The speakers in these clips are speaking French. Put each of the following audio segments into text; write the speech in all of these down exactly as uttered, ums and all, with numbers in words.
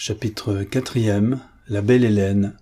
Chapitre quatrième. La belle Hélène.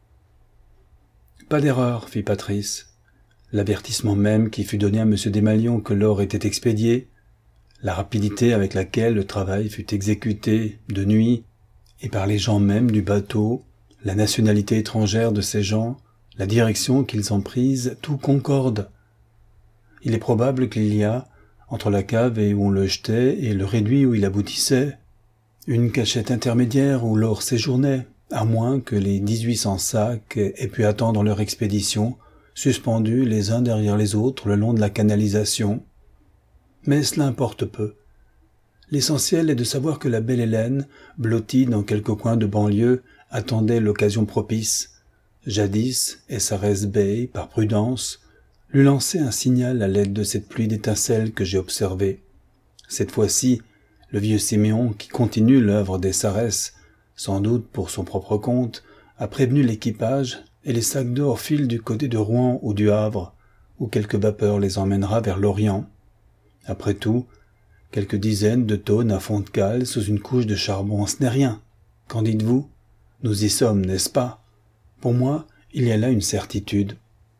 Pas d'erreur, fit Patrice. L'avertissement même qui fut donné à Monsieur Desmalions que l'or était expédié, la rapidité avec laquelle le travail fut exécuté de nuit et par les gens même du bateau, la nationalité étrangère de ces gens, la direction qu'ils ont prise, tout concorde. Il est probable qu'il y a, entre la cave et où on le jetait et le réduit où il aboutissait, une cachette intermédiaire où l'or séjournait, à moins que les dix-huit cents sacs aient pu attendre leur expédition, suspendus les uns derrière les autres le long de la canalisation. Mais cela importe peu. L'essentiel est de savoir que la belle Hélène, blottie dans quelque coin de banlieue, attendait l'occasion propice. Jadis, S R S Bay, par prudence, lui lançait un signal à l'aide de cette pluie d'étincelles que j'ai observée. Cette fois-ci, le vieux Siméon, qui continue l'œuvre des S R S, sans doute pour son propre compte, a prévenu l'équipage et les sacs d'or filent du côté de Rouen ou du Havre, où quelque vapeur les emmènera vers l'Orient. Après tout, quelques dizaines de tonnes à fond de cale sous une couche de charbon, ce n'est rien. Qu'en dites-vous? Nous y sommes, n'est-ce pas? Pour moi, il y a là une certitude.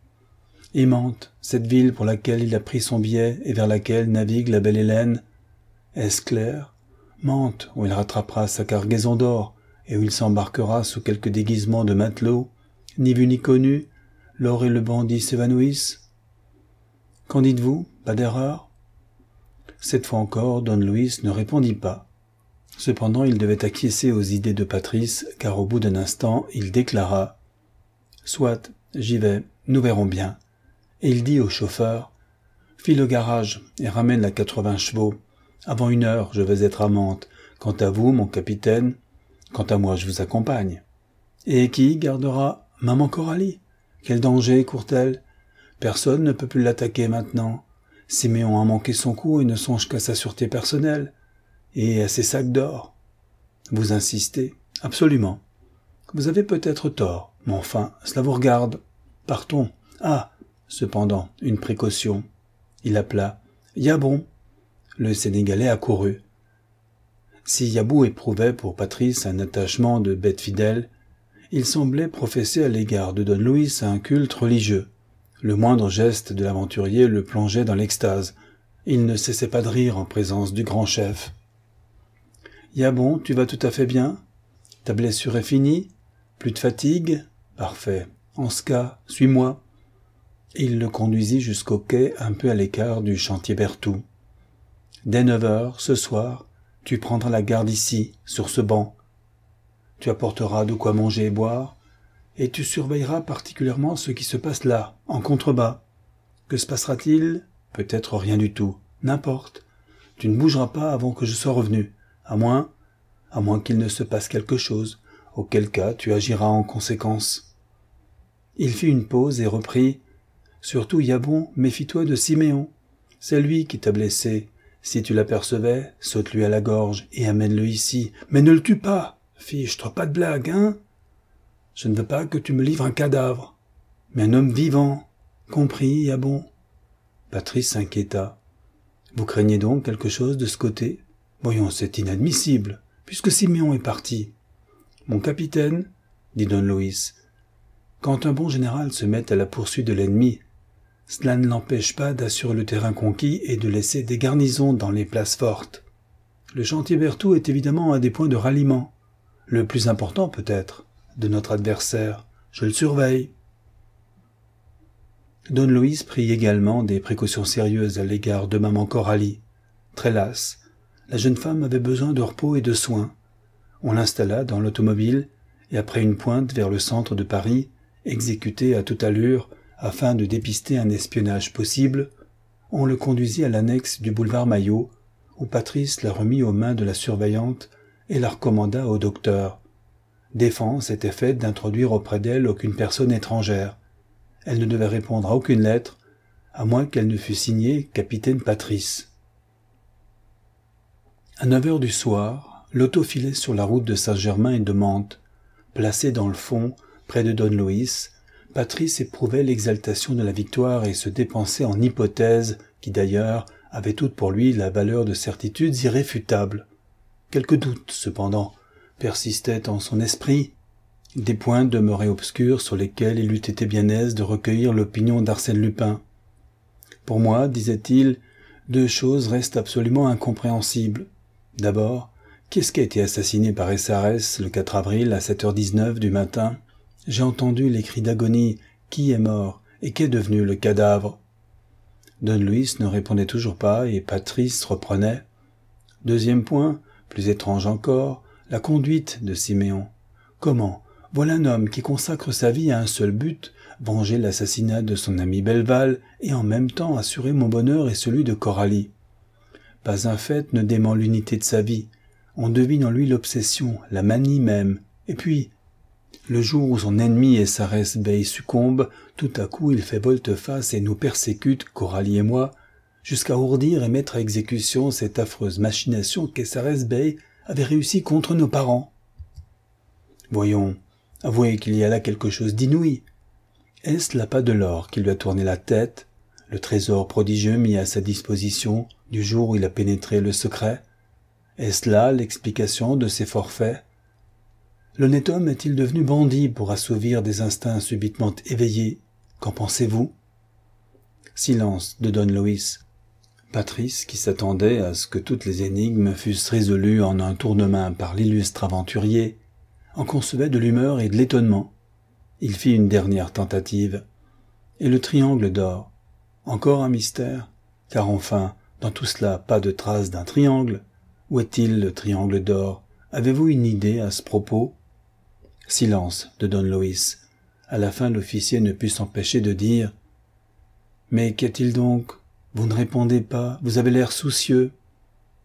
Et Mantes, cette ville pour laquelle il a pris son billet et vers laquelle navigue la belle Hélène, est-ce clair? Mantes, où il rattrapera sa cargaison d'or et où il s'embarquera sous quelque déguisement de matelot, ni vu ni connu, l'or et le bandit s'évanouissent. Qu'en dites-vous? Pas d'erreur? Cette fois encore, Don Luis ne répondit pas. Cependant, il devait acquiescer aux idées de Patrice, car au bout d'un instant, il déclara « Soit, j'y vais, nous verrons bien. » Et il dit au chauffeur « File au garage et ramène la quatre-vingts chevaux. Avant une heure, je vais être à Mantes. Quant à vous, mon capitaine, quant à moi, je vous accompagne. » Et qui gardera maman Coralie? Quel danger court-elle? Personne ne peut plus l'attaquer maintenant. Siméon a manqué son coup et ne songe qu'à sa sûreté personnelle et à ses sacs d'or. Vous insistez? Absolument. Vous avez peut-être tort, mais enfin, cela vous regarde. Partons. Ah, cependant, une précaution. Il appela « Yabon ». Le Sénégalais accourut. Si Yabou éprouvait pour Patrice un attachement de bête fidèle, il semblait professer à l'égard de Don Luis un culte religieux. Le moindre geste de l'aventurier le plongeait dans l'extase. Il ne cessait pas de rire en présence du grand chef. « Yabon, tu vas tout à fait bien? Ta blessure est finie? Plus de fatigue? Parfait. En ce cas, suis-moi. » Et il le conduisit jusqu'au quai un peu à l'écart du chantier Berthoud. « Dès neuf heures, ce soir, tu prendras la garde ici, sur ce banc. Tu apporteras de quoi manger et boire, et tu surveilleras particulièrement ce qui se passe là, en contrebas. Que se passera-t-il? Peut-être rien du tout. N'importe. Tu ne bougeras pas avant que je sois revenu, à moins, à moins qu'il ne se passe quelque chose, auquel cas tu agiras en conséquence. » Il fit une pause et reprit. « Surtout, Yabon, méfie-toi de Siméon. C'est lui qui t'a blessé. Si tu l'apercevais, saute-lui à la gorge et amène-le ici. Mais ne le tue pas. Fiche-toi pas de blague, hein? Je ne veux pas que tu me livres un cadavre, mais un homme vivant. Compris, Yabon? » Patrice s'inquiéta. « Vous craignez donc quelque chose de ce côté? Voyons, c'est inadmissible, puisque Siméon est parti. »« Mon capitaine, dit Don Luis, quand un bon général se met à la poursuite de l'ennemi, cela ne l'empêche pas d'assurer le terrain conquis et de laisser des garnisons dans les places fortes. Le chantier Berthoud est évidemment un des points de ralliement, le plus important peut-être, de notre adversaire. Je le surveille. » Don Luis prit également des précautions sérieuses à l'égard de maman Coralie. Très lasse, la jeune femme avait besoin de repos et de soins. On l'installa dans l'automobile et après une pointe vers le centre de Paris, exécutée à toute allure afin de dépister un espionnage possible, on le conduisit à l'annexe du boulevard Maillot, où Patrice la remit aux mains de la surveillante et la recommanda au docteur. Défense était faite d'introduire auprès d'elle aucune personne étrangère. Elle ne devait répondre à aucune lettre, à moins qu'elle ne fût signée « Capitaine Patrice ». À neuf heures du soir, l'auto filait sur la route de Saint-Germain et de Mantes. Placé dans le fond, près de Don Luis, Patrice éprouvait l'exaltation de la victoire et se dépensait en hypothèses qui d'ailleurs avaient toutes pour lui la valeur de certitudes irréfutables. Quelques doutes, cependant, persistaient en son esprit, des points demeuraient obscurs sur lesquels il eût été bien aise de recueillir l'opinion d'Arsène Lupin. Pour moi, disait-il, deux choses restent absolument incompréhensibles. D'abord, qui est-ce qui a été assassiné par S R S le quatre avril à sept heures dix-neuf du matin? J'ai entendu les cris d'agonie. Qui est mort et qu'est devenu le cadavre? Don Luis ne répondait toujours pas et Patrice reprenait. Deuxième point, plus étrange encore, la conduite de Siméon. Comment? Voilà un homme qui consacre sa vie à un seul but, venger l'assassinat de son ami Belval et en même temps assurer mon bonheur et celui de Coralie. Pas un fait ne dément l'unité de sa vie. On devine en lui l'obsession, la manie même. Et puis, le jour où son ennemi S R S Bey succombe, tout à coup il fait volte-face et nous persécute, Coralie et moi, jusqu'à ourdir et mettre à exécution cette affreuse machination qu'S R S Bey avait réussi contre nos parents. Voyons, avouez qu'il y a là quelque chose d'inouï. Est-ce l'appât de l'or qui lui a tourné la tête, le trésor prodigieux mis à sa disposition du jour où il a pénétré le secret? Est-ce là l'explication de ses forfaits? L'honnête homme est-il devenu bandit pour assouvir des instincts subitement éveillés? Qu'en pensez-vous? Silence de Don Luis. Patrice, qui s'attendait à ce que toutes les énigmes fussent résolues en un tour de main par l'illustre aventurier, en concevait de l'humeur et de l'étonnement. Il fit une dernière tentative. Et le triangle d'or? Encore un mystère? Car enfin, dans tout cela, pas de trace d'un triangle. Où est-il le triangle d'or? Avez-vous une idée à ce propos? Silence de Don Luis. À la fin, l'officier ne put s'empêcher de dire « Mais qu'est-il donc? Vous ne répondez pas, vous avez l'air soucieux. »« Peut-être, »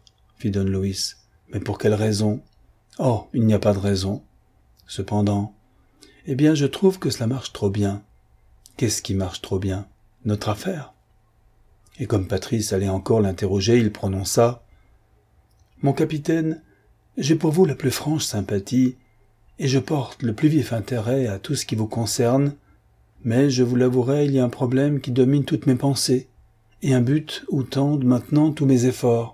fit Don Luis. « Mais pour quelle raison? »« Oh, il n'y a pas de raison. »« Cependant, eh bien, je trouve que cela marche trop bien. »« Qu'est-ce qui marche trop bien? Notre affaire. » Et comme Patrice allait encore l'interroger, il prononça « Mon capitaine, j'ai pour vous la plus franche sympathie, et je porte le plus vif intérêt à tout ce qui vous concerne, mais je vous l'avouerai, il y a un problème qui domine toutes mes pensées, et un but où tendent maintenant tous mes efforts.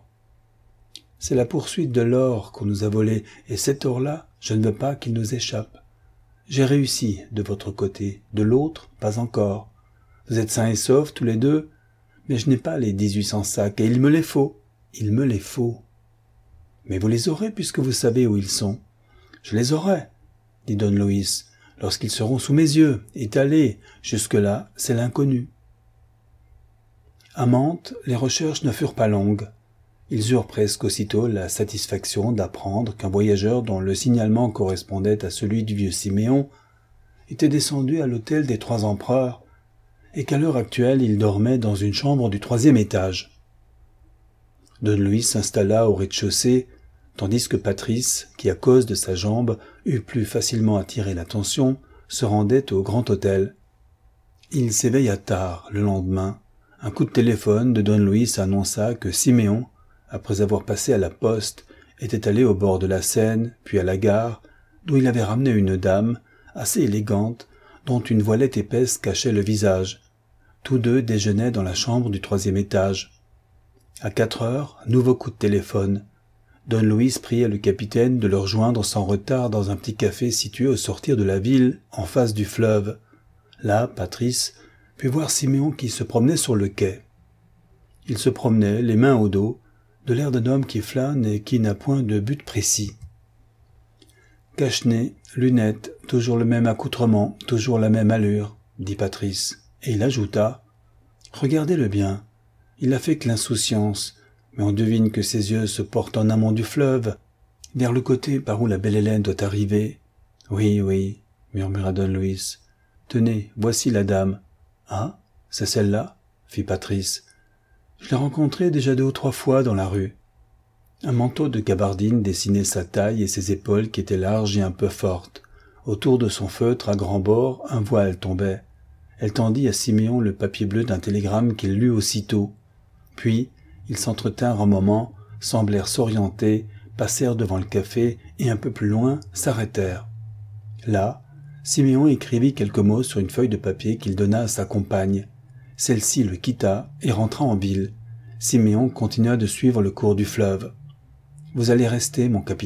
C'est la poursuite de l'or qu'on nous a volé, et cet or-là, je ne veux pas qu'il nous échappe. J'ai réussi de votre côté, de l'autre, pas encore. Vous êtes sains et saufs tous les deux, mais je n'ai pas les dix-huit cents sacs, et il me les faut, il me les faut. Mais vous les aurez puisque vous savez où ils sont. Je les aurai, dit Don Luis, lorsqu'ils seront sous mes yeux, étalés. Jusque-là, c'est l'inconnu. À Mantes, les recherches ne furent pas longues. Ils eurent presque aussitôt la satisfaction d'apprendre qu'un voyageur dont le signalement correspondait à celui du vieux Siméon était descendu à l'hôtel des Trois Empereurs et qu'à l'heure actuelle il dormait dans une chambre du troisième étage. Don Luis s'installa au rez-de-chaussée, tandis que Patrice, qui à cause de sa jambe eût plus facilement attiré l'attention, se rendait au grand hôtel. Il s'éveilla tard le lendemain. Un coup de téléphone de Don Luis annonça que Siméon, après avoir passé à la poste, était allé au bord de la Seine, puis à la gare, d'où il avait ramené une dame, assez élégante, dont une voilette épaisse cachait le visage. Tous deux déjeunaient dans la chambre du troisième étage. À quatre heures, nouveau coup de téléphone. Don Luis pria le capitaine de le rejoindre sans retard dans un petit café situé au sortir de la ville, en face du fleuve. Là, Patrice put voir Siméon qui se promenait sur le quai. Il se promenait, les mains au dos, de l'air d'un homme qui flâne et qui n'a point de but précis. Cache-nez, lunettes, toujours le même accoutrement, toujours la même allure, dit Patrice, et il ajouta « Regardez-le bien, il n'a fait que l'insouciance, mais on devine que ses yeux se portent en amont du fleuve, vers le côté par où la belle Hélène doit arriver. »« Oui, oui, » murmura Don Luis. « Tenez, voici la dame. »« Ah, c'est celle-là » fit Patrice. « Je l'ai rencontrée déjà deux ou trois fois dans la rue. » Un manteau de gabardine dessinait sa taille et ses épaules qui étaient larges et un peu fortes. Autour de son feutre à grands bords, un voile tombait. Elle tendit à Siméon le papier bleu d'un télégramme qu'il lut aussitôt. Puis, ils s'entretinrent un moment, semblèrent s'orienter, passèrent devant le café et un peu plus loin s'arrêtèrent. Là, Siméon écrivit quelques mots sur une feuille de papier qu'il donna à sa compagne. Celle-ci le quitta et rentra en ville. Siméon continua de suivre le cours du fleuve. « Vous allez rester, mon capitaine. »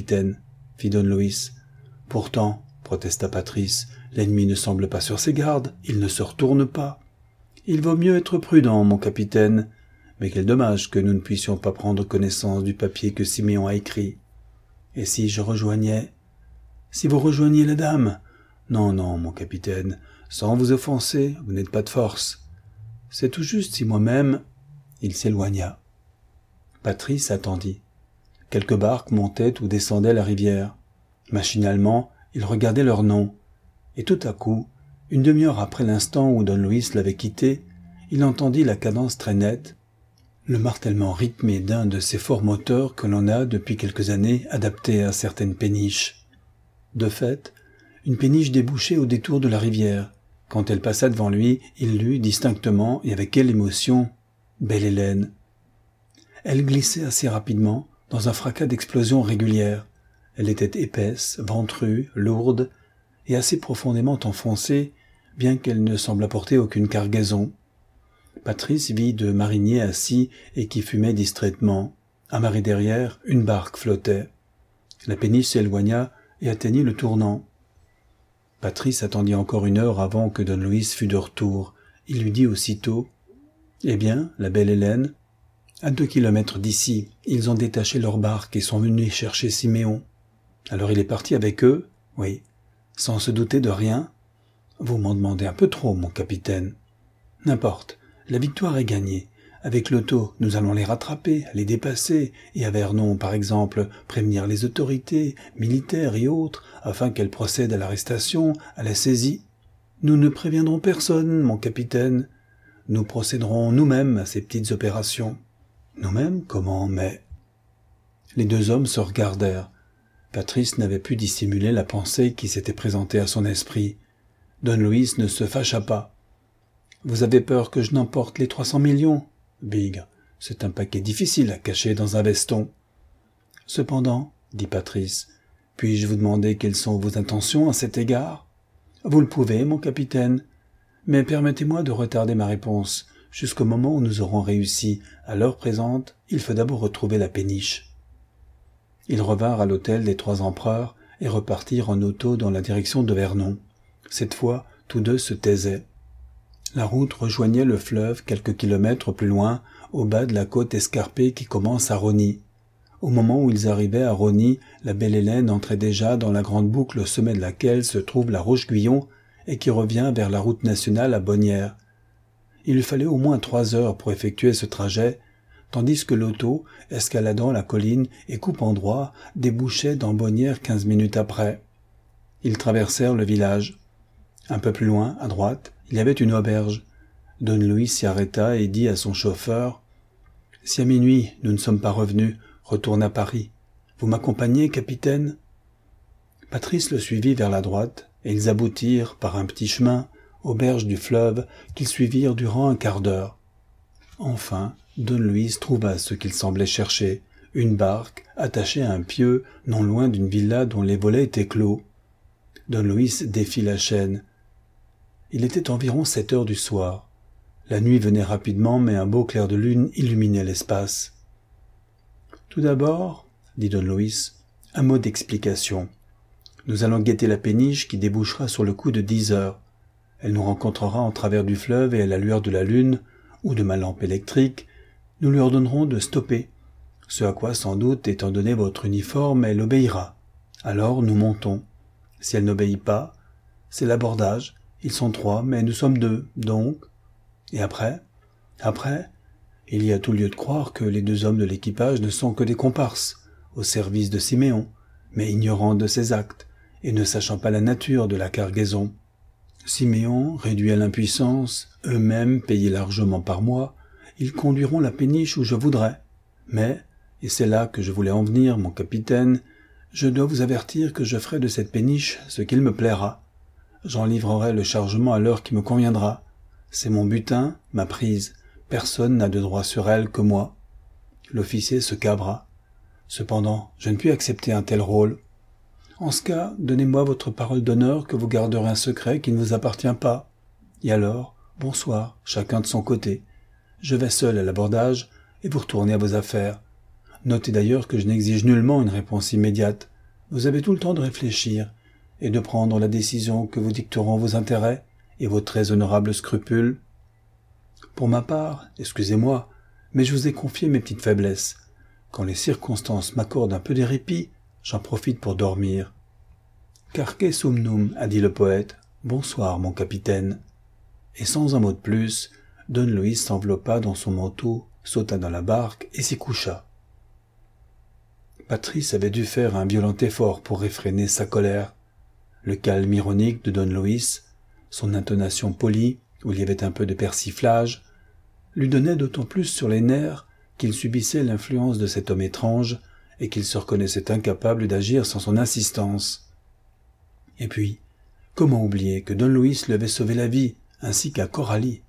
fit Don Luis. Pourtant, protesta Patrice, l'ennemi ne semble pas sur ses gardes, il ne se retourne pas. Il vaut mieux être prudent, mon capitaine. Mais quel dommage que nous ne puissions pas prendre connaissance du papier que Siméon a écrit. Et si je rejoignais... Si vous rejoigniez la dame? Non, non, mon capitaine, sans vous offenser, vous n'êtes pas de force. C'est tout juste si moi-même... Il s'éloigna. Patrice attendit. Quelques barques montaient ou descendaient la rivière. Machinalement, il regardait leurs noms. Et tout à coup, une demi-heure après l'instant où Don Luis l'avait quitté, il entendit la cadence très nette, le martèlement rythmé d'un de ces forts moteurs que l'on a depuis quelques années adaptés à certaines péniches. De fait, une péniche débouchait au détour de la rivière. Quand elle passa devant lui, il lut distinctement et avec quelle émotion « Belle Hélène ». Elle glissait assez rapidement, dans un fracas d'explosions régulières. Elle était épaisse, ventrue, lourde, et assez profondément enfoncée, bien qu'elle ne semble apporter aucune cargaison. Patrice vit deux mariniers assis et qui fumaient distraitement. À marée derrière, une barque flottait. La péniche s'éloigna et atteignit le tournant. Patrice attendit encore une heure avant que Don Luis fût de retour. Il lui dit aussitôt « Eh bien, la belle Hélène ?» À deux kilomètres d'ici, ils ont détaché leur barque et sont venus chercher Siméon. Alors il est parti avec eux ? Oui. Sans se douter de rien ? Vous m'en demandez un peu trop, mon capitaine. N'importe, la victoire est gagnée. Avec l'auto, nous allons les rattraper, les dépasser, et à Vernon, par exemple, prévenir les autorités, militaires et autres, afin qu'elles procèdent à l'arrestation, à la saisie. Nous ne préviendrons personne, mon capitaine. Nous procéderons nous-mêmes à ces petites opérations. Nous-mêmes, comment, mais... Les deux hommes se regardèrent. Patrice n'avait pu dissimuler la pensée qui s'était présentée à son esprit. Don Luis ne se fâcha pas. « Vous avez peur que je n'emporte les trois cents millions ? Bigre, c'est un paquet difficile à cacher dans un veston. »« Cependant, dit Patrice, puis-je vous demander quelles sont vos intentions à cet égard ? » ?»« Vous le pouvez, mon capitaine, mais permettez-moi de retarder ma réponse. Jusqu'au moment où nous aurons réussi, à l'heure présente, il faut d'abord retrouver la péniche. » Ils revinrent à l'hôtel des Trois Empereurs et repartirent en auto dans la direction de Vernon. Cette fois, tous deux se taisaient. La route rejoignait le fleuve quelques kilomètres plus loin, au bas de la côte escarpée qui commence à Rosny. Au moment où ils arrivaient à Rosny, la belle Hélène entrait déjà dans la grande boucle au sommet de laquelle se trouve la Roche-Guyon et qui revient vers la route nationale à Bonnières. Il lui fallait au moins trois heures pour effectuer ce trajet, tandis que l'auto, escaladant la colline et coupant droit, débouchait dans Bonnières quinze minutes après. Ils traversèrent le village. Un peu plus loin, à droite, il y avait une auberge. Don Luis s'y arrêta et dit à son chauffeur « Si à minuit nous ne sommes pas revenus, retourne à Paris. Vous m'accompagnez, capitaine ?» Patrice le suivit vers la droite, et ils aboutirent, par un petit chemin, aux berges du fleuve qu'ils suivirent durant un quart d'heure. Enfin, Don Luis trouva ce qu'il semblait chercher, une barque attachée à un pieu non loin d'une villa dont les volets étaient clos. Don Luis défit la chaîne. Il était environ sept heures du soir. La nuit venait rapidement, mais un beau clair de lune illuminait l'espace. « Tout d'abord, dit Don Luis, un mot d'explication. Nous allons guetter la péniche qui débouchera sur le coup de dix heures. Elle nous rencontrera en travers du fleuve et à la lueur de la lune, ou de ma lampe électrique, nous lui ordonnerons de stopper, ce à quoi sans doute, étant donné votre uniforme, elle obéira. Alors nous montons. Si elle n'obéit pas, c'est l'abordage. Ils sont trois, mais nous sommes deux, donc... Et après ? Après, il y a tout lieu de croire que les deux hommes de l'équipage ne sont que des comparses, au service de Siméon, mais ignorants de ses actes, et ne sachant pas la nature de la cargaison. Siméon, réduit à l'impuissance, eux-mêmes payés largement par mois, ils conduiront la péniche où je voudrais. Mais, et c'est là que je voulais en venir, mon capitaine, je dois vous avertir que je ferai de cette péniche ce qu'il me plaira. J'en livrerai le chargement à l'heure qui me conviendra. C'est mon butin, ma prise. Personne n'a de droit sur elle que moi. L'officier se cabra. Cependant, je ne puis accepter un tel rôle. En ce cas, donnez-moi votre parole d'honneur que vous garderez un secret qui ne vous appartient pas. Et alors, bonsoir, chacun de son côté. Je vais seul à l'abordage et vous retournez à vos affaires. Notez d'ailleurs que je n'exige nullement une réponse immédiate. vous avez tout le temps de réfléchir et de prendre la décision que vous dicteront vos intérêts et vos très honorables scrupules. Pour ma part, excusez-moi, mais je vous ai confié mes petites faiblesses. Quand les circonstances m'accordent un peu de répit, j'en profite pour dormir. Carque sumnum, a dit le poète. Bonsoir, mon capitaine. Et sans un mot de plus, Don Luis s'enveloppa dans son manteau, sauta dans la barque et s'y coucha. Patrice avait dû faire un violent effort pour réfréner sa colère. Le calme ironique de Don Luis, son intonation polie, où il y avait un peu de persiflage, lui donnait d'autant plus sur les nerfs qu'il subissait l'influence de cet homme étrange et qu'il se reconnaissait incapable d'agir sans son assistance. Et puis, comment oublier que Don Luis lui avait sauvé la vie, ainsi qu'à Coralie?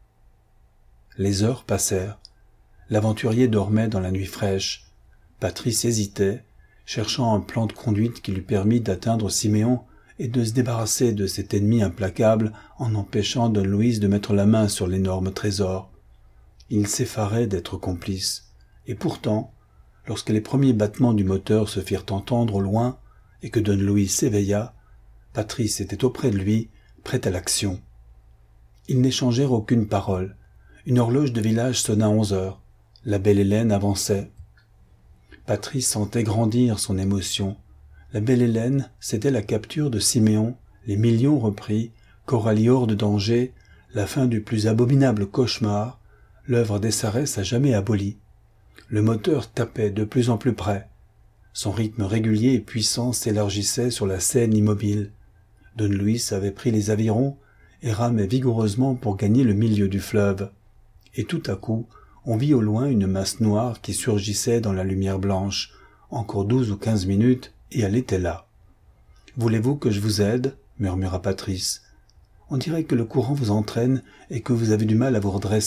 Les heures passèrent. L'aventurier dormait dans la nuit fraîche. Patrice hésitait, cherchant un plan de conduite qui lui permît d'atteindre Siméon et de se débarrasser de cet ennemi implacable en empêchant Don Luis de mettre la main sur l'énorme trésor. Il s'effarait d'être complice. Et pourtant, lorsque les premiers battements du moteur se firent entendre au loin et que Don Luis s'éveilla, Patrice était auprès de lui, prêt à l'action. Ils n'échangèrent aucune parole. Une horloge de village sonna onze heures. La belle Hélène avançait. Patrice sentait grandir son émotion. La belle Hélène, c'était la capture de Siméon, les millions repris, Coralie hors de danger, la fin du plus abominable cauchemar, l'œuvre des Sarès à jamais abolie. Le moteur tapait de plus en plus près. Son rythme régulier et puissant s'élargissait sur la Seine immobile. Don Luis avait pris les avirons et ramait vigoureusement pour gagner le milieu du fleuve. Et tout à coup, on vit au loin une masse noire qui surgissait dans la lumière blanche. Encore douze ou quinze minutes, et elle était là. « Voulez-vous que je vous aide ?» murmura Patrice. « On dirait que le courant vous entraîne et que vous avez du mal à vous redresser. »«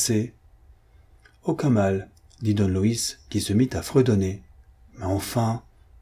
Aucun mal, » dit Don Luis, qui se mit à fredonner. « Mais enfin... »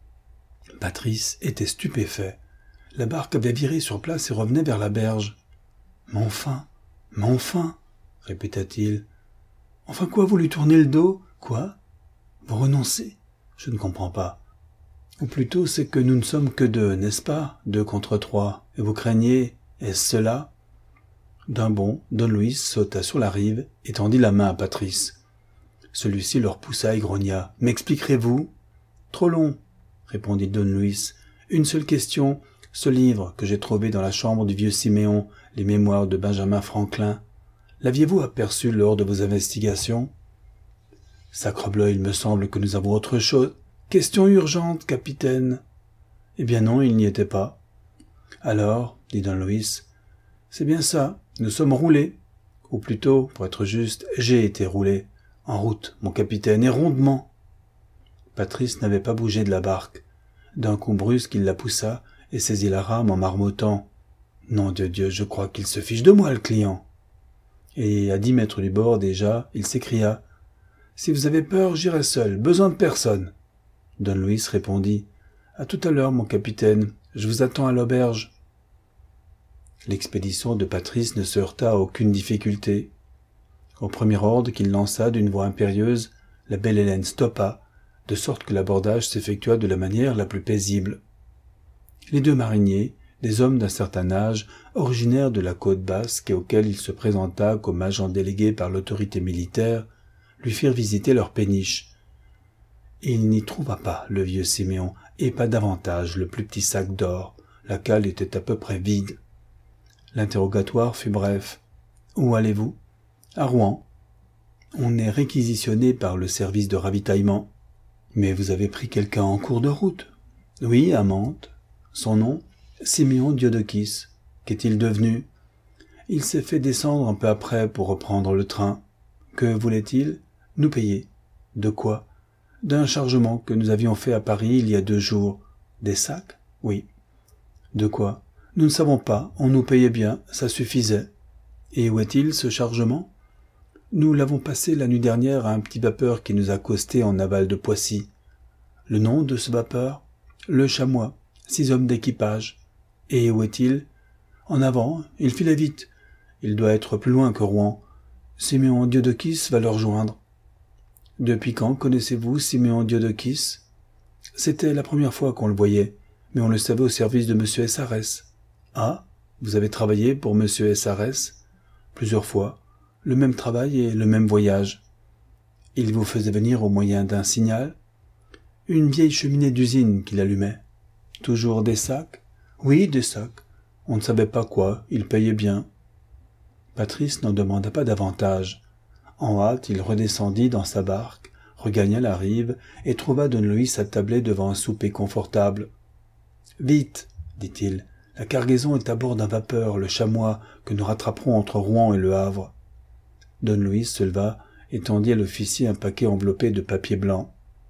Patrice était stupéfait. La barque avait viré sur place et revenait vers la berge. « Mais enfin, mais enfin, » répéta-t-il. « Enfin quoi, vous lui tournez le dos? Quoi? Vous renoncez? Je ne comprends pas. Ou plutôt c'est que nous ne sommes que deux, n'est-ce pas? Deux contre trois. Et vous craignez, est-ce cela? » D'un bond, Don Luis sauta sur la rive et tendit la main à Patrice. Celui-ci le repoussa et grogna. « M'expliquerez-vous ?»« Trop long, » répondit Don Luis. « Une seule question. Ce livre que j'ai trouvé dans la chambre du vieux Siméon, les mémoires de Benjamin Franklin, l'aviez-vous aperçu lors de vos investigations? »« Sacrebleu, il me semble que nous avons autre chose. »« Question urgente, capitaine. »« Eh bien non, il n'y était pas. »« Alors, dit Don Luis, c'est bien ça, nous sommes roulés. Ou plutôt, pour être juste, j'ai été roulé. En route, mon capitaine, et rondement. » Patrice n'avait pas bougé de la barque. D'un coup brusque, il la poussa et saisit la rame en marmottant. « Nom de Dieu, je crois qu'il se fiche de moi, le client. » Et à dix mètres du bord déjà, il s'écria. « Si vous avez peur, j'irai seul, besoin de personne. » Don Luis répondit. « À tout à l'heure, mon capitaine, je vous attends à l'auberge. » L'expédition de Patrice ne se heurta à aucune difficulté. Au premier ordre qu'il lança d'une voix impérieuse, la belle Hélène stoppa, de sorte que l'abordage s'effectua de la manière la plus paisible. Les deux mariniers, des hommes d'un certain âge, originaires de la côte basque et auxquels il se présenta comme agent délégué par l'autorité militaire, lui firent visiter leur péniche. Il n'y trouva pas le vieux Siméon, et pas davantage le plus petit sac d'or, la cale était à peu près vide. L'interrogatoire fut bref. « Où allez-vous ?»« À Rouen. »« On est réquisitionné par le service de ravitaillement. »« Mais vous avez pris quelqu'un en cours de route ?»« Oui, à Mantes. »« Son nom ?»« Siméon Diodokis. »« Qu'est-il devenu ?»« Il s'est fait descendre un peu après pour reprendre le train. »« Que voulait-il ?»« Nous payer. »« De quoi ?»« D'un chargement que nous avions fait à Paris il y a deux jours. »« Des sacs ?»« Oui. »« De quoi ?»« Nous ne savons pas, on nous payait bien, ça suffisait. »« Et où est-il, ce chargement ?»« Nous l'avons passé la nuit dernière à un petit vapeur qui nous a accosté en aval de Poissy. »« Le nom de ce vapeur ?»« Le Chamois, six hommes d'équipage. »« Et où est-il ?»« En avant, il filait vite. Il doit être plus loin que Rouen. Siméon Diodokis va le rejoindre. »« Depuis quand connaissez-vous Siméon Diodokis ?»« C'était la première fois qu'on le voyait. mais on le savait au service de Monsieur S R S. Ah, vous avez travaillé pour Monsieur S R S? Plusieurs fois, le même travail et le même voyage. Il vous faisait venir au moyen d'un signal? Une vieille cheminée d'usine qu'il allumait. Toujours des sacs? Oui, des sacs. On ne savait pas quoi, il payait bien. Patrice n'en demanda pas davantage. En hâte, il redescendit dans sa barque, regagna la rive et trouva Don Luis attablé devant un souper confortable. « Vite !» dit-il. « La cargaison est à bord d'un vapeur, le chamois, que nous rattraperons entre Rouen et Le Havre. » Don Luis se leva et tendit à l'officier un paquet enveloppé de papier blanc.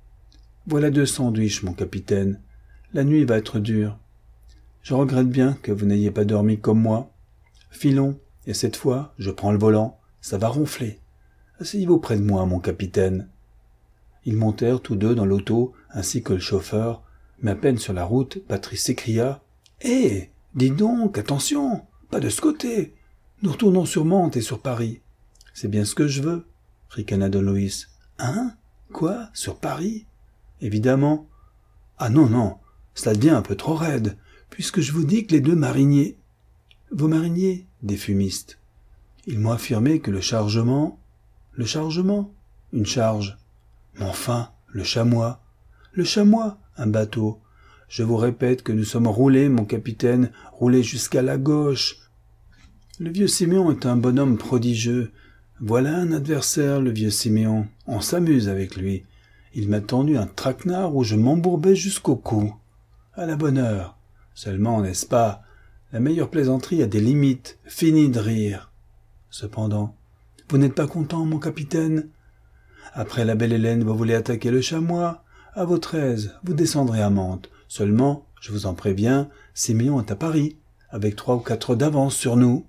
« Voilà deux sandwichs, mon capitaine. La nuit va être dure. Je regrette bien que vous n'ayez pas dormi comme moi. Filons, et cette fois, je prends le volant. Ça va ronfler. Asseyez-vous près de moi, mon capitaine. » Ils montèrent tous deux dans l'auto, ainsi que le chauffeur, mais à peine sur la route, Patrice s'écria « Hé, dites donc, attention, pas de ce côté. Nous retournons sur Mantes et sur Paris. »« C'est bien ce que je veux, » ricana Don Luis. « Hein? Quoi? Sur Paris? » ?»« Évidemment. »« Ah non, non, cela devient un peu trop raide, puisque je vous dis que les deux mariniers... »« Vos mariniers ?» des fumistes. « Ils m'ont affirmé que le chargement... »« Le chargement? Une charge. »« Mais enfin, le chamois. »« Le chamois, un bateau. Je vous répète que nous sommes roulés, mon capitaine, roulés jusqu'à la gauche. Le vieux Siméon est un bonhomme prodigieux. Voilà un adversaire, le vieux Siméon. On s'amuse avec lui. Il m'a tendu un traquenard où je m'embourbais jusqu'au cou. À la bonne heure. Seulement, n'est-ce pas, la meilleure plaisanterie a des limites. Fini de rire. Cependant, vous n'êtes pas content, mon capitaine? Après la belle Hélène, vous voulez attaquer le chamois? À votre aise, vous descendrez à Mantes. Seulement, je vous en préviens, Siméon est à Paris, avec trois ou quatre heures d'avance sur nous.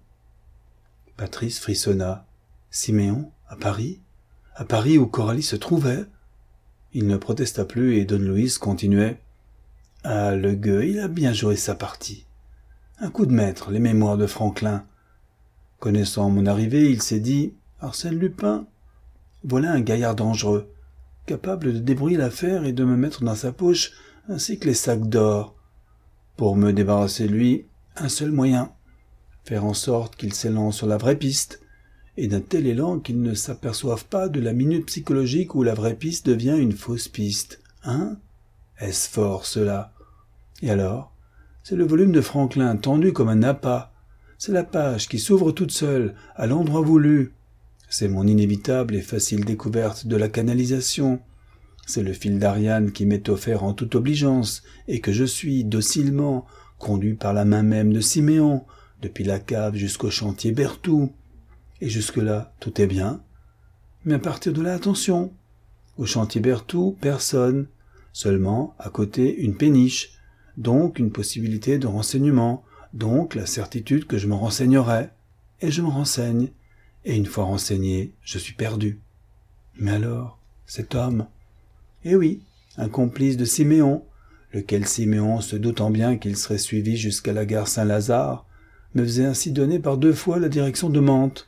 Patrice frissonna. Siméon, à Paris? À Paris où Coralie se trouvait? Il ne protesta plus et Don Luis continuait. Ah, le gueux, il a bien joué sa partie. Un coup de maître, les mémoires de Franklin. Connaissant mon arrivée, il s'est dit, Arsène Lupin, voilà un gaillard dangereux, capable de débrouiller l'affaire et de me mettre dans sa poche ainsi que les sacs d'or. Pour me débarrasser de lui, un seul moyen, faire en sorte qu'il s'élance sur la vraie piste, et d'un tel élan qu'il ne s'aperçoive pas de la minute psychologique où la vraie piste devient une fausse piste. Hein? Est-ce fort, cela? Et alors? C'est le volume de Franklin tendu comme un appât. C'est la page qui s'ouvre toute seule, à l'endroit voulu. C'est mon inévitable et facile découverte de la canalisation. C'est le fil d'Ariane qui m'est offert en toute obligeance, et que je suis, docilement, conduit par la main même de Siméon, depuis la cave jusqu'au chantier Berthoud. Et jusque-là, tout est bien. Mais à partir de là, attention. Au chantier Berthoud, personne. Seulement, à côté, une péniche. Donc, une possibilité de renseignement. Donc, la certitude que je me renseignerai. Et je me renseigne. Et une fois renseigné, je suis perdu. Mais alors, cet homme? Eh oui, un complice de Siméon, lequel Siméon, se doutant bien qu'il serait suivi jusqu'à la gare Saint-Lazare, me faisait ainsi donner par deux fois la direction de Mantes.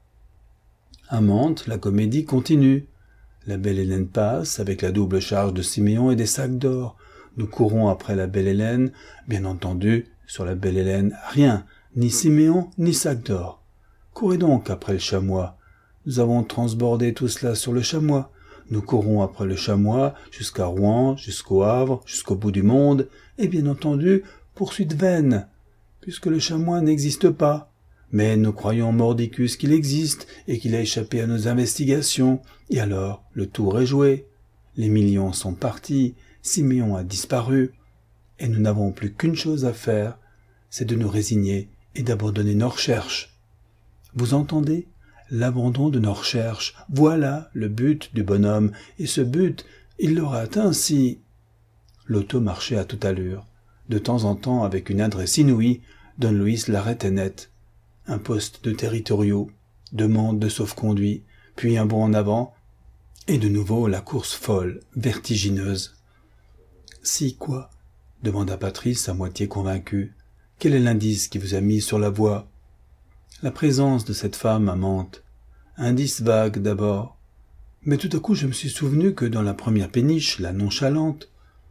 À Mantes, la comédie continue. La belle Hélène passe, avec la double charge de Siméon et des sacs d'or. Nous courons après la belle Hélène. Bien entendu, sur la belle Hélène, rien, ni Siméon, ni sacs d'or. Courez donc après le chamois. Nous avons transbordé tout cela sur le chamois. Nous courons après le chamois, jusqu'à Rouen, jusqu'au Havre, jusqu'au bout du monde, et bien entendu, poursuite vaine, puisque le chamois n'existe pas. Mais nous croyons mordicus qu'il existe et qu'il a échappé à nos investigations. Et alors, le tour est joué. Les millions sont partis, Siméon a disparu. Et nous n'avons plus qu'une chose à faire, c'est de nous résigner et d'abandonner nos recherches. Vous entendez? L'abandon de nos recherches. Voilà le but du bonhomme. Et ce but, il l'aura atteint si... L'auto marchait à toute allure. De temps en temps, avec une adresse inouïe, Don Luis l'arrêtait net. Un poste de territoriaux, demande de sauf-conduit, puis un bond en avant, et de nouveau la course folle, vertigineuse. « Si quoi ?» demanda Patrice à moitié convaincu. « Quel est l'indice qui vous a mis sur la voie ?»« La présence de cette femme à Mantes. Indice vague d'abord. Mais tout à coup je me suis souvenu que dans la première péniche, la nonchalante,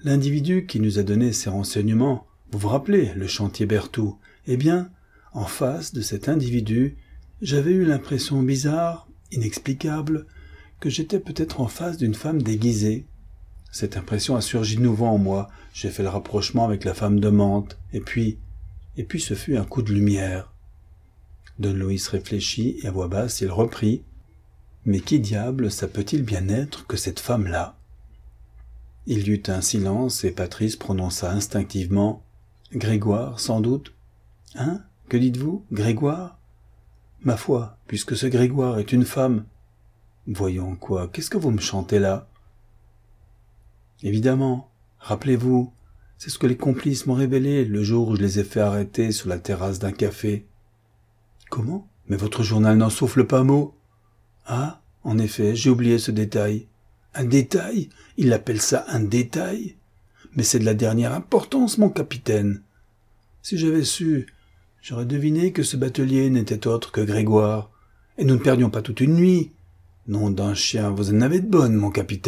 L'individu qui nous a donné ces renseignements, vous vous rappelez, le chantier Berthoud, eh bien, en face de cet individu, j'avais eu l'impression bizarre, inexplicable, que j'étais peut-être en face d'une femme déguisée. Cette impression a surgi de nouveau en moi, j'ai fait le rapprochement avec la femme de Mantes, et puis, et puis ce fut un coup de lumière. Don Luis réfléchit et à voix basse il reprit. Mais qui diable ça peut-il bien être que cette femme-là? Il y eut un silence et Patrice prononça instinctivement « Grégoire, sans doute ?»« Hein? Que dites-vous? Grégoire ?»« Ma foi, puisque ce Grégoire est une femme. »« Voyons quoi, qu'est-ce que vous me chantez là ?»« Évidemment, rappelez-vous, c'est ce que les complices m'ont révélé le jour où je les ai fait arrêter sur la terrasse d'un café. »« Comment? Mais votre journal n'en souffle pas mot. »« Ah, en effet, j'ai oublié ce détail. »« Un détail? Il appelle ça un détail? Mais c'est de la dernière importance, mon capitaine. Si j'avais su, j'aurais deviné que ce batelier n'était autre que Grégoire, et nous ne perdions pas toute une nuit. Nom d'un chien, vous en avez de bonnes, mon capitaine. »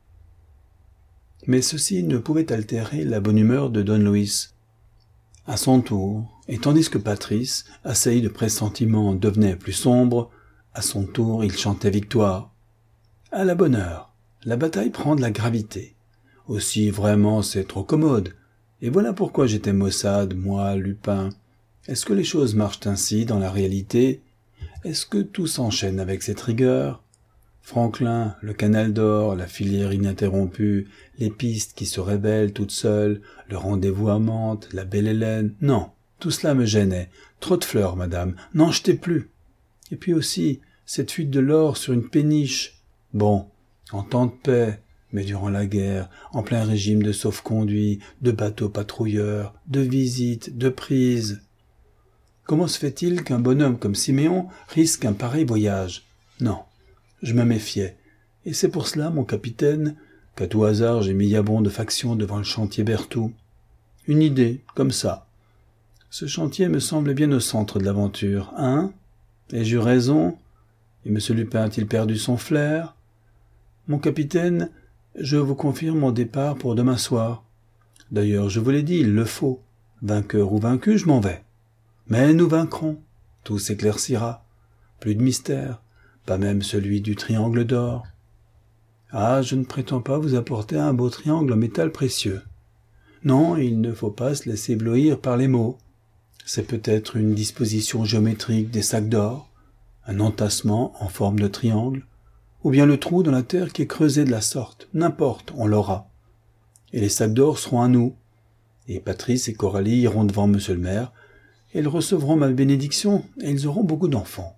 Mais ceci ne pouvait altérer la bonne humeur de Don Luis. À son tour, et tandis que Patrice, assailli de pressentiments, devenait plus sombre, à son tour il chantait victoire. À la bonne heure, la bataille prend de la gravité. Aussi, vraiment, c'est trop commode. Et voilà pourquoi j'étais maussade, moi, Lupin. Est-ce que les choses marchent ainsi dans la réalité? Est-ce que tout s'enchaîne avec cette rigueur? Franklin, le canal d'or, la filière ininterrompue, les pistes qui se révèlent toutes seules, le rendez-vous à Mantes, la belle Hélène... Non, tout cela me gênait. Trop de fleurs, madame, n'en jetez plus. Et puis aussi, cette fuite de l'or sur une péniche. Bon, en temps de paix, mais durant la guerre, en plein régime de sauf-conduit, de bateaux patrouilleurs, de visites, de prises. Comment se fait-il qu'un bonhomme comme Siméon risque un pareil voyage? Non, je me méfiais. Et c'est pour cela, mon capitaine, qu'à tout hasard j'ai mis Yabon de faction devant le chantier Berthoud. Une idée, comme ça. Ce chantier me semble bien au centre de l'aventure, hein? Ai-je eu raison? Et M. Lupin a-t-il perdu son flair? Mon capitaine, je vous confirme mon départ pour demain soir. D'ailleurs, je vous l'ai dit, il le faut. Vainqueur ou vaincu, je m'en vais. Mais nous vaincrons. Tout s'éclaircira. Plus de mystère. Pas même celui du triangle d'or. Ah, je ne prétends pas vous apporter un beau triangle en métal précieux. Non, il ne faut pas se laisser éblouir par les mots. C'est peut-être une disposition géométrique des sacs d'or, un entassement en forme de triangle, ou bien le trou dans la terre qui est creusé de la sorte. N'importe, on l'aura. Et les sacs d'or seront à nous. Et Patrice et Coralie iront devant monsieur le maire, et ils recevront ma bénédiction, et ils auront beaucoup d'enfants.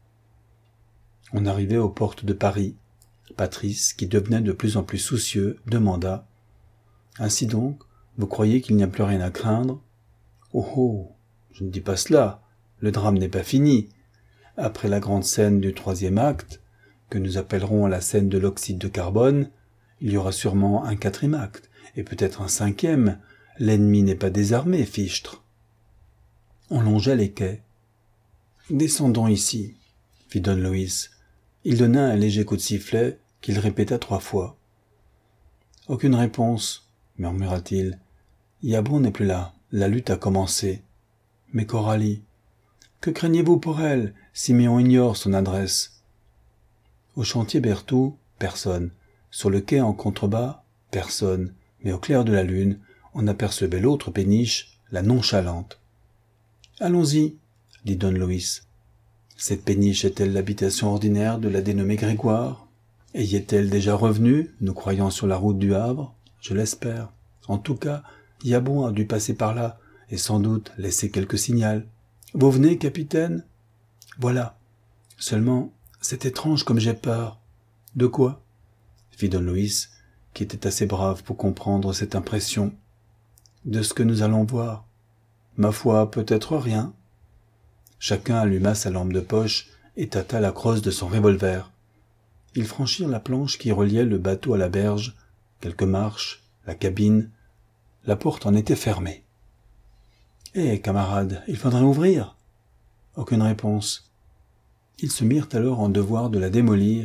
On arrivait aux portes de Paris. Patrice, qui devenait de plus en plus soucieux, demanda « Ainsi donc, vous croyez qu'il n'y a plus rien à craindre ?»« Oh oh, je ne dis pas cela, le drame n'est pas fini. Après la grande scène du troisième acte, que nous appellerons la scène de l'oxyde de carbone, il y aura sûrement un quatrième acte, et peut-être un cinquième. L'ennemi n'est pas désarmé, fichtre. » On longeait les quais. « Descendons ici, » fit Don Luis. Il donna un léger coup de sifflet qu'il répéta trois fois. « Aucune réponse, » murmura-t-il. « Yabon n'est plus là, la lutte a commencé. Mais Coralie, que craignez-vous pour elle? Siméon ignore son adresse. » Au chantier Berthoud, personne. Sur le quai en contrebas, personne. Mais au clair de la lune, on apercevait l'autre péniche, la nonchalante. « Allons-y, » dit Don Luis. Cette péniche est-elle l'habitation ordinaire de la dénommée Grégoire? Et y est-elle déjà revenue, nous croyant sur la route du Havre? Je l'espère. En tout cas, Yabon a dû passer par là, et sans doute laisser quelque signal. Vous venez, capitaine? Voilà. Seulement, c'est étrange comme j'ai peur. De quoi? Fit Don Luis, qui était assez brave pour comprendre cette impression. De ce que nous allons voir. Ma foi, peut-être rien. Chacun alluma sa lampe de poche et tâta la crosse de son revolver. Ils franchirent la planche qui reliait le bateau à la berge, quelques marches, la cabine. La porte en était fermée. « Eh, camarades, il faudrait ouvrir !» Aucune réponse. Ils se mirent alors en devoir de la démolir,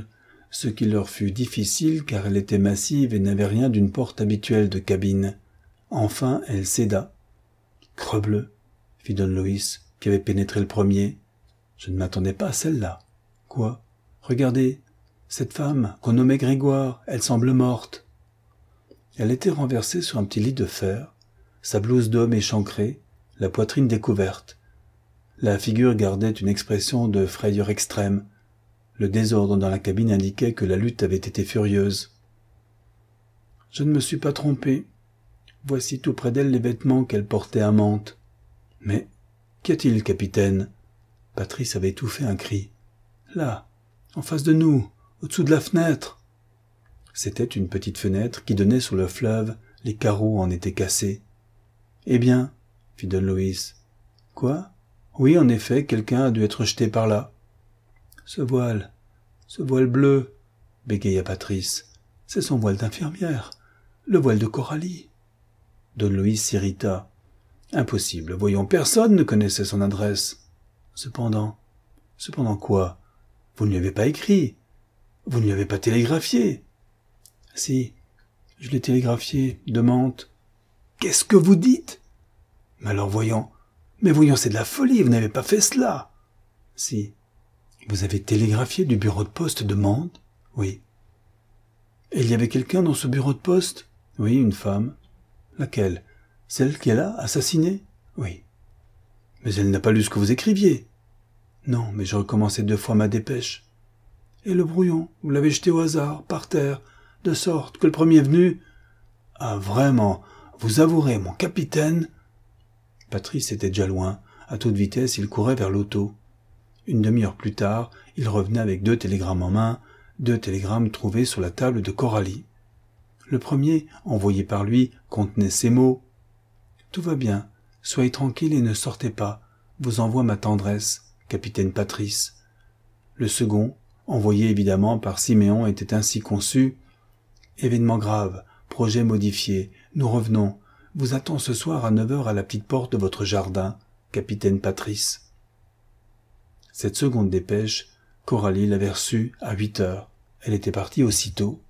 ce qui leur fut difficile car elle était massive et n'avait rien d'une porte habituelle de cabine. Enfin, elle céda. « Crebleu !» fit Don Loïs, qui avait pénétré le premier. « Je ne m'attendais pas à celle-là. »« Quoi ? Regardez, cette femme qu'on nommait Grégoire, elle semble morte. » Elle était renversée sur un petit lit de fer, sa blouse d'homme échancrée, la poitrine découverte. La figure gardait une expression de frayeur extrême. Le désordre dans la cabine indiquait que la lutte avait été furieuse. « Je ne me suis pas trompé. Voici tout près d'elle les vêtements qu'elle portait à Mantes. »« Mais qu'y a-t-il, capitaine ?» Patrice avait étouffé un cri. « Là, en face de nous, au-dessous de la fenêtre. » C'était une petite fenêtre qui donnait sur le fleuve, les carreaux en étaient cassés. « Eh bien ?» fit Don Loïs. « Quoi ? Oui, en effet, quelqu'un a dû être jeté par là. »« Ce voile, ce voile bleu, » bégaya Patrice. « C'est son voile d'infirmière, le voile de Coralie. » Don Loïs s'irrita. « Impossible, voyons, personne ne connaissait son adresse. »« Cependant, cependant quoi ? Vous ne lui avez pas écrit, vous ne lui avez pas télégraphié. »« Si, je l'ai télégraphié, de Mantes. »« Qu'est-ce que vous dites ? Mais alors voyons, mais voyons, c'est de la folie, vous n'avez pas fait cela. »« Si. Vous avez télégraphié du bureau de poste de Mantes ? » ?»« Oui. »« Et il y avait quelqu'un dans ce bureau de poste ? » ?»« Oui, une femme. »« Laquelle ? Celle qu'elle a assassinée ? » ?»« Oui. »« Mais elle n'a pas lu ce que vous écriviez. »« Non, mais je recommençais deux fois ma dépêche. »« Et le brouillon, vous l'avez jeté au hasard, par terre, de sorte que le premier venu... »« Ah, vraiment, vous avouerez, mon capitaine... » Patrice était déjà loin. À toute vitesse, il courait vers l'auto. Une demi-heure plus tard, il revenait avec deux télégrammes en main, deux télégrammes trouvés sur la table de Coralie. Le premier, envoyé par lui, contenait ces mots. « Tout va bien, soyez tranquille et ne sortez pas. Vous envoie ma tendresse, capitaine Patrice. » Le second, envoyé évidemment par Siméon, était ainsi conçu. « Événement grave, projet modifié, nous revenons. Vous attend ce soir à neuf heures à la petite porte de votre jardin, capitaine Patrice. » Cette seconde dépêche, Coralie l'avait reçue à huit heures. Elle était partie aussitôt.